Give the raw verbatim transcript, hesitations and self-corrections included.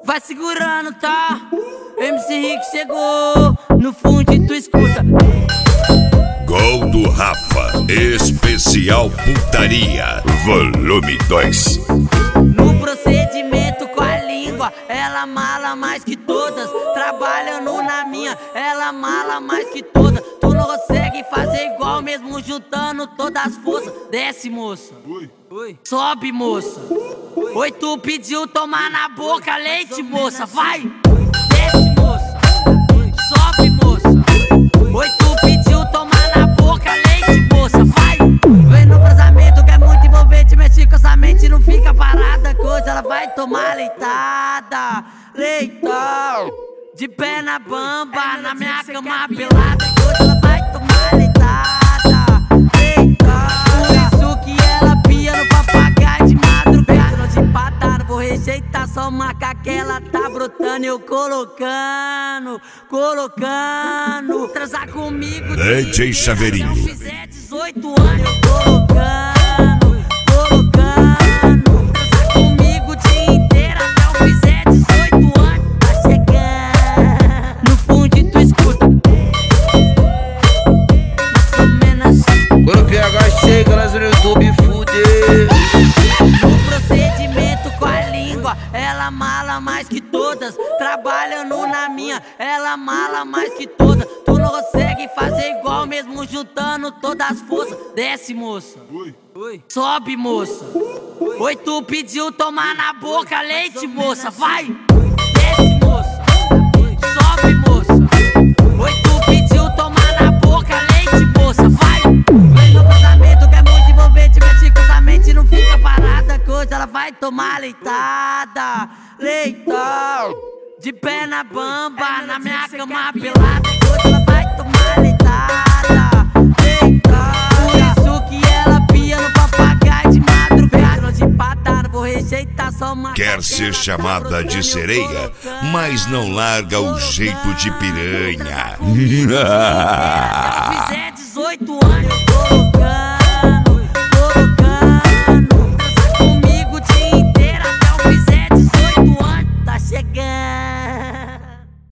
Vai segurando, tá? M C Rick chegou, no fundo tu escuta. Gol do Rafa, especial putaria, volume dois. No procedimento com a língua, ela mala mais que todas. Trabalhando na minha, ela mala mais que todas. Tu não consegue fazer igual mesmo juntando todas as forças. Desce, moça. Oi. Oi. Sobe, moça. Oi. Oi, tu pediu tomar na boca leite, moça. Vai. Desce, moça. Sobe, moça. Oi, tu pediu tomar na boca leite, moça. Vai. Vem no cruzamento que é muito envolvente. Mexe com essa mente, não fica parada. Coisa, ela vai tomar leitada. Leitão. De pé na bamba, na minha cama pelada. Coisa, ela vai tomar leitada. Leitão. Por isso que ela pia no papagaio de madrugada. Não de patada, vou rejeitar só marca que ela tá brotando. Eu colocando, colocando. Transar comigo D J Chaveirinho. Se eu fizer dezoito anos, eu colocando, colocando. Transar comigo o dia inteiro até eu fizer dezoito anos. Tá chegando, no fundo tu escuta. Mais ou menos assim. Quando o P H chega, nós no YouTube fudeu. No procedimento com a língua, ela mala mais que todas. Trabalhando na minha, ela mala mais que todas. Tu não consegue fazer igual mesmo juntando todas as forças. Desce, moça. Oi. Oi. Sobe, moça. Oi. Oi, tu pediu tomar na boca leite, moça. Vai. Desce, moça. Oi. Sobe, moça. Oi, tu pediu tomar na boca leite, moça. Vai. Vem no cruzamento que é muito envolvente. Mexe com essa mente, não fica parada. Coisa, ela vai tomar leitada. Leitão. De pé na bamba, na minha cama pelada. Coisa, ela vai tomar leitada. Leitão. Por isso que ela pia no papagaio de madrugada. Não de patada, vou rejeitar só uma. Quer ser chamada de sereia, mas não larga o jeito de piranha. Se eu fizer dezoito anos.